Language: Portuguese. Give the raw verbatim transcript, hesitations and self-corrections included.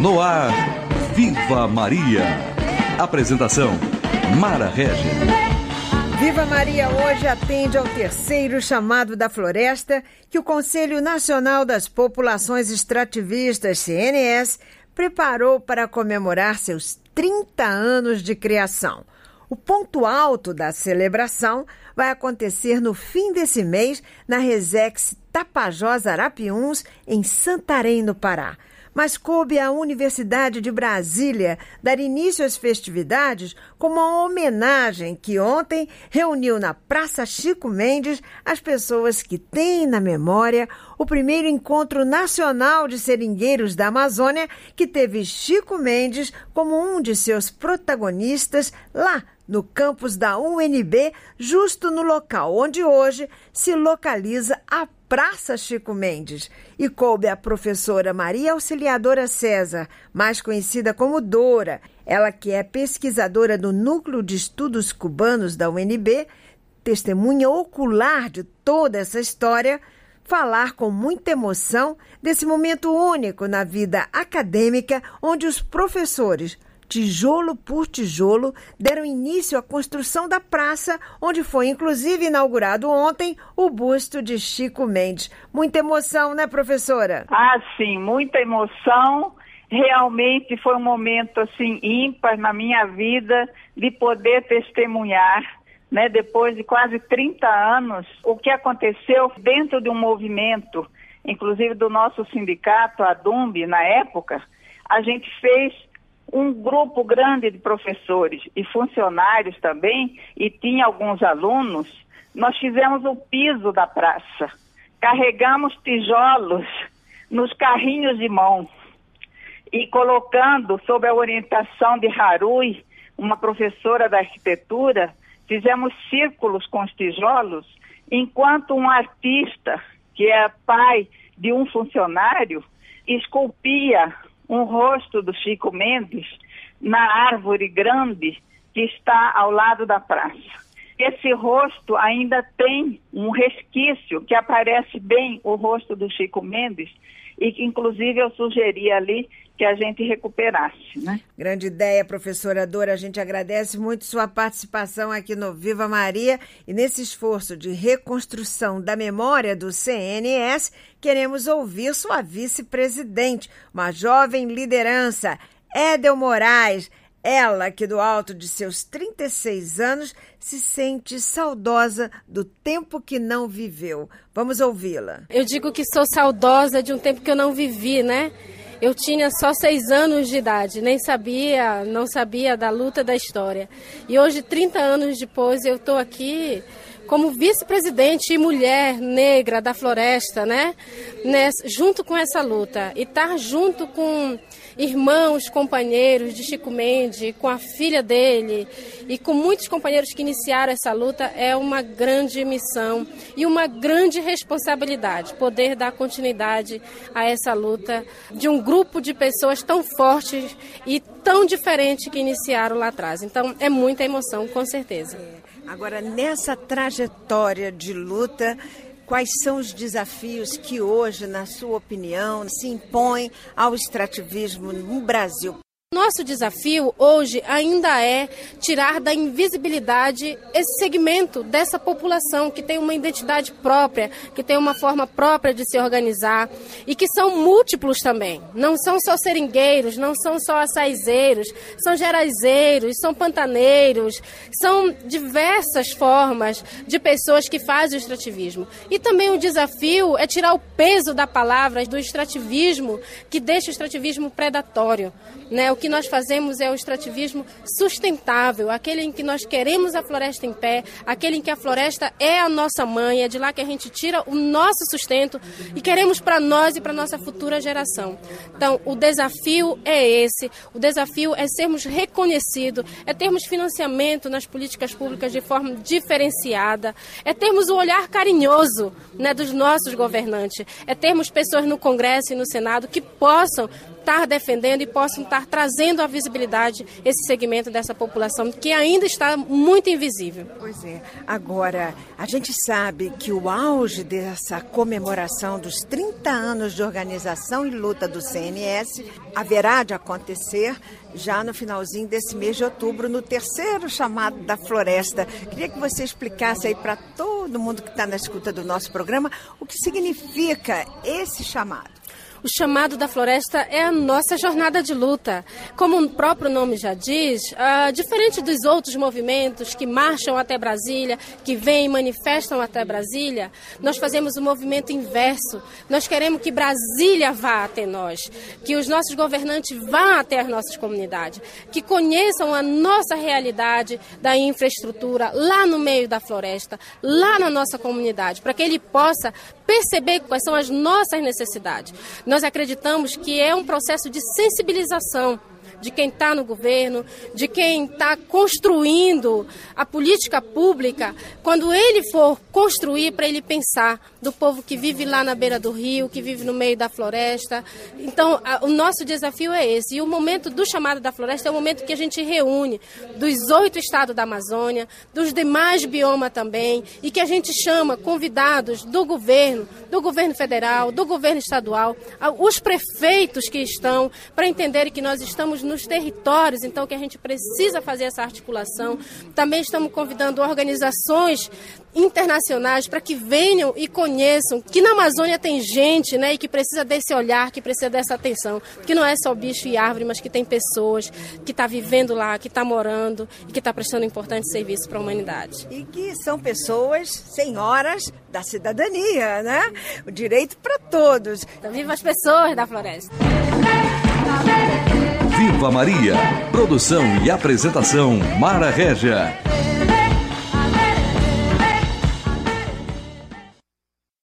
No ar, Viva Maria. Apresentação, Mara Regis. Viva Maria hoje atende ao terceiro chamado da floresta que o Conselho Nacional das Populações Extrativistas, C N S, preparou para comemorar seus trinta anos de criação. O ponto alto da celebração vai acontecer no fim desse mês na Resex Tapajós Arapiuns, em Santarém, no Pará. Mas coube à Universidade de Brasília dar início às festividades com uma homenagem que ontem reuniu na Praça Chico Mendes as pessoas que têm na memória o primeiro encontro nacional de seringueiros da Amazônia, que teve Chico Mendes como um de seus protagonistas lá no campus da U N B, justo no local onde hoje se localiza a Praça Chico Mendes. E coube a professora Maria Auxiliadora César, mais conhecida como Dora, ela que é pesquisadora do Núcleo de Estudos Cubanos da U N B, testemunha ocular de toda essa história, falar com muita emoção desse momento único na vida acadêmica, onde os professores, tijolo por tijolo, deram início à construção da praça, onde foi inclusive inaugurado ontem o busto de Chico Mendes. Muita emoção, né, professora? Ah, sim, muita emoção. Realmente foi um momento assim ímpar na minha vida de poder testemunhar, né, depois de quase trinta anos, o que aconteceu dentro de um movimento, inclusive do nosso sindicato, a DUMB, na época. A gente fez um grupo grande de professores e funcionários também, e tinha alguns alunos. Nós fizemos o piso da praça, carregamos tijolos nos carrinhos de mão e colocando, sob a orientação de Harui, uma professora da arquitetura, fizemos círculos com os tijolos, enquanto um artista, que é pai de um funcionário, esculpia um rosto do Chico Mendes na árvore grande que está ao lado da praça. Esse rosto ainda tem um resquício que aparece bem o rosto do Chico Mendes e que inclusive eu sugeri ali que a gente recuperasse, né? Grande ideia, professora Dora. A gente agradece muito sua participação aqui no Viva Maria e nesse esforço de reconstrução da memória do C N S, queremos ouvir sua vice-presidente, uma jovem liderança, Edel Moraes. Ela que do alto de seus trinta e seis anos se sente saudosa do tempo que não viveu. Vamos ouvi-la. Eu digo que sou saudosa de um tempo que eu não vivi, né? Eu tinha só seis anos de idade, nem sabia, não sabia da luta da história. E hoje, trinta anos depois, eu estou aqui como vice-presidente e mulher negra da floresta, né? Nessa, junto com essa luta. E estar junto com irmãos, companheiros de Chico Mendes, com a filha dele e com muitos companheiros que iniciaram essa luta é uma grande missão e uma grande responsabilidade, poder dar continuidade a essa luta de um grupo de pessoas tão fortes e tão diferentes que iniciaram lá atrás. Então é muita emoção, com certeza. Agora, nessa trajetória de luta, quais são os desafios que hoje, na sua opinião, se impõem ao extrativismo no Brasil? Nosso desafio hoje ainda é tirar da invisibilidade esse segmento dessa população que tem uma identidade própria, que tem uma forma própria de se organizar e que são múltiplos também. Não são só seringueiros, não são só açaizeiros, são geraizeiros, são pantaneiros, são diversas formas de pessoas que fazem o extrativismo. E também o desafio é tirar o peso da palavra do extrativismo que deixa o extrativismo predatório, né? O que nós fazemos é o extrativismo sustentável, aquele em que nós queremos a floresta em pé, aquele em que a floresta é a nossa mãe, é de lá que a gente tira o nosso sustento e queremos para nós e para a nossa futura geração. Então, o desafio é esse, o desafio é sermos reconhecidos, é termos financiamento nas políticas públicas de forma diferenciada, é termos o olhar carinhoso, né, dos nossos governantes, é termos pessoas no Congresso e no Senado que possam estar defendendo e possam estar trazendo à visibilidade esse segmento dessa população que ainda está muito invisível. Pois é. Agora, a gente sabe que o auge dessa comemoração dos trinta anos de organização e luta do C N S haverá de acontecer já no finalzinho desse mês de outubro, no terceiro chamado da Floresta. Queria que você explicasse aí para todo mundo que está na escuta do nosso programa o que significa esse chamado. O chamado da Floresta é a nossa jornada de luta. Como o próprio nome já diz, uh, diferente dos outros movimentos que marcham até Brasília, que vêm e manifestam até Brasília, nós fazemos o movimento inverso. Nós queremos que Brasília vá até nós, que os nossos governantes vá até as nossas comunidades, que conheçam a nossa realidade da infraestrutura lá no meio da floresta, lá na nossa comunidade, para que ele possa perceber quais são as nossas necessidades. Nós acreditamos que é um processo de sensibilização de quem está no governo, de quem está construindo a política pública, quando ele for construir, para ele pensar do povo que vive lá na beira do rio, que vive no meio da floresta. Então, a, o nosso desafio é esse. E o momento do chamado da floresta é o momento que a gente reúne dos oito estados da Amazônia, dos demais biomas também, e que a gente chama convidados do governo, do governo federal, do governo estadual, os prefeitos que estão, para entenderem que nós estamos nos territórios, então que a gente precisa fazer essa articulação. Também estamos convidando organizações internacionais para que venham e conheçam que na Amazônia tem gente, né, e que precisa desse olhar, que precisa dessa atenção, que não é só bicho e árvore, mas que tem pessoas que estão vivendo lá, que estão morando e que estão prestando importante serviço para a humanidade. E que são pessoas senhoras da cidadania, né? O direito para todos. Então, viva as pessoas da floresta! Viva Maria! Produção e apresentação Mara Régia.